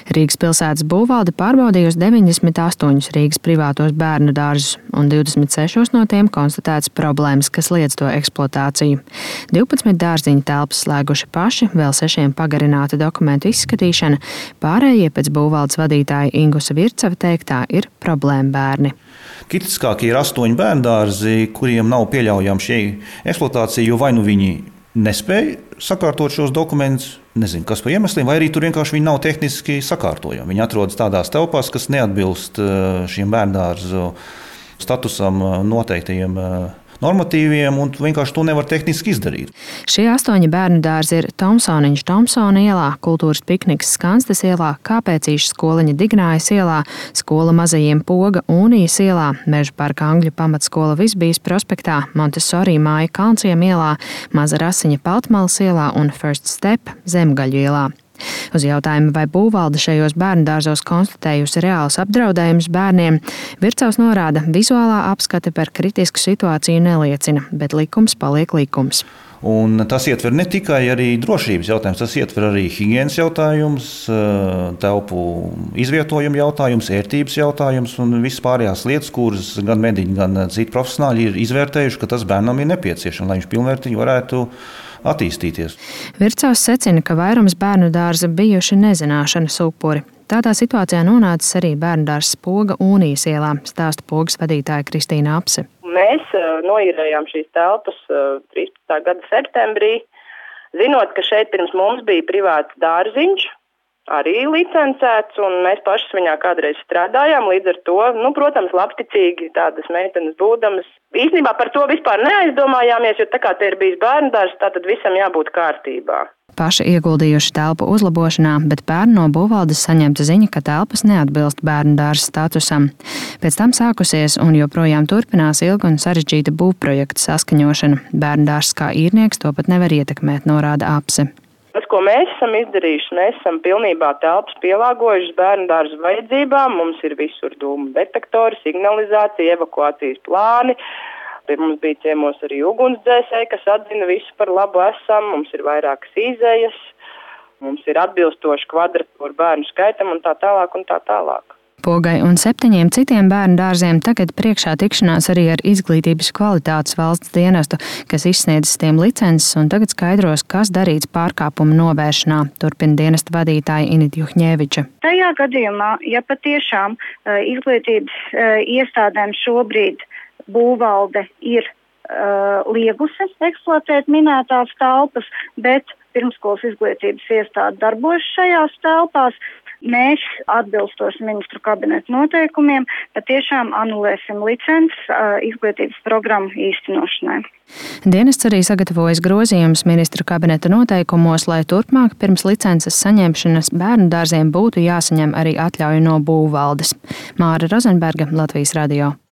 Rīgas pilsētas būvvalde pārbaudījusi 98 Rīgas privātos bērnu dārzus, un 26 no tiem konstatēts problēmas, kas liedz to eksploatāciju. 12 dārziņu telpas slēguši paši, vēl 6 pagarināta dokumentu izskatīšana, pārējie pēc būvvaldes vadītāja Ingusa Vircava teiktā ir problēma bērni. Kritiskākie ir 8 bērndārzi, kuriem nav pieļaujama šī eksploatācija, jo vai nu viņi nespēja sakārtot šos dokumentus, nezinu, kas par iemesliem, vai arī tur vienkārši viņi nav tehniski sakārtojami. Viņi atrodas tādās telpās, kas neatbilst šiem bērndārzu statusam noteiktajiem normatīviem, un vienkārši to nevar tehniski izdarīt. Šie 8 bērnu dārzi ir Tomsoniņš Tomsona ielā, Kultūras pikniks Skanstes ielā, Kāpēcīša skoliņa Dignājas ielā, skola Mazajiem Poga Unijas ielā, Meža parka Angļu pamatskola Visbijas prospektā, Montessori māja Kalnciem ielā, Maza Rasiņa Paltmalas ielā un First Step Zemgaļu ielā. Uz jautājumu, vai būvvalde šajos bērndārzos konstatējusi reāls apdraudējums bērniem, Vircavs norāda, vizuālā apskate par kritisku situāciju neliecina, bet likums paliek likums. Un tas ietver ne tikai arī drošības jautājums, tas ietver arī higienas jautājums, telpu izvietojumu jautājums, ērtības jautājums un visas pārējās lietas, kuras gan mediķi, gan citi profesionāļi ir izvērtējuši, ka tas bērnam ir nepieciešams, lai viņš pilnvērtīgi varētu attīstīties. Vircavs secina, ka vairums bērnu dārza bijuši nezināšanas upuri. Tādā situācijā nonācis arī bērndārzs Poga Unijas ielā, stāsta Pogas vadītāja Kristīna Apse. Mēs noīrējām šīs telpas 13. gada septembrī, zinot, ka šeit pirms mums bija privāts dārziņš, arī licencēts, un mēs pašas viņā kādreiz strādājām, līdz ar to, protams, labticīgi tādas meitenes būdamas. Īstenībā par to vispār neaizdomājāmies, jo tā kā te ir bijis bērndārzs, tātad visam jābūt kārtībā. Paši ieguldījuši telpu uzlabošanā, bet pērn no būvvaldes saņemta ziņa, ka telpas neatbilst bērndārza statusam. Pēc tam sākusies un joprojām turpinās ilga un sarežģīta būvprojekta saskaņošana. Bērndārzs kā īrnieks to pat nevar ietekmēt, norāda Apse. Tas, ko mēs esam izdarījuši, mēs esam pilnībā telpas pielāgojuši bērndārza vajadzībām. Mums ir visur dūmu detektori, signalizācija, evakuācijas plāni. Pie mums bija ciemos arī ugunsdzēsēji, kas atzina visu par labu esam. Mums ir vairākas izejas, mums ir atbilstoši kvadratūra bērnu skaitam un tā tālāk un tā tālāk. Pogai un 7 citiem bērnu dārziem tagad priekšā tikšanās arī ar Izglītības kvalitātes valsts dienestu, kas izsniedzis tiem licences un tagad skaidros, kas darīts pārkāpumu novēršanā, turpina dienesta vadītāja Inita Juhņēviča. Tajā gadījumā, ja patiešām izglītības iestādēm šobrīd būvvalde ir liegusi eksploatēt minētās telpas, bet pirmskolas izglītības iestāde darbojas šajās telpās, mēs atbilstoši ministru kabineta noteikumiem patiešām anulēsim licences izglītības programmu īstenošanai. Dienests arī sagatavojas grozījumus ministru kabineta noteikumos, lai turpmāk pirms licences saņemšanas bērnu dārziem būtu jāsaņem arī atļauja no būvvaldes. Māra Rozenberga, Latvijas radio.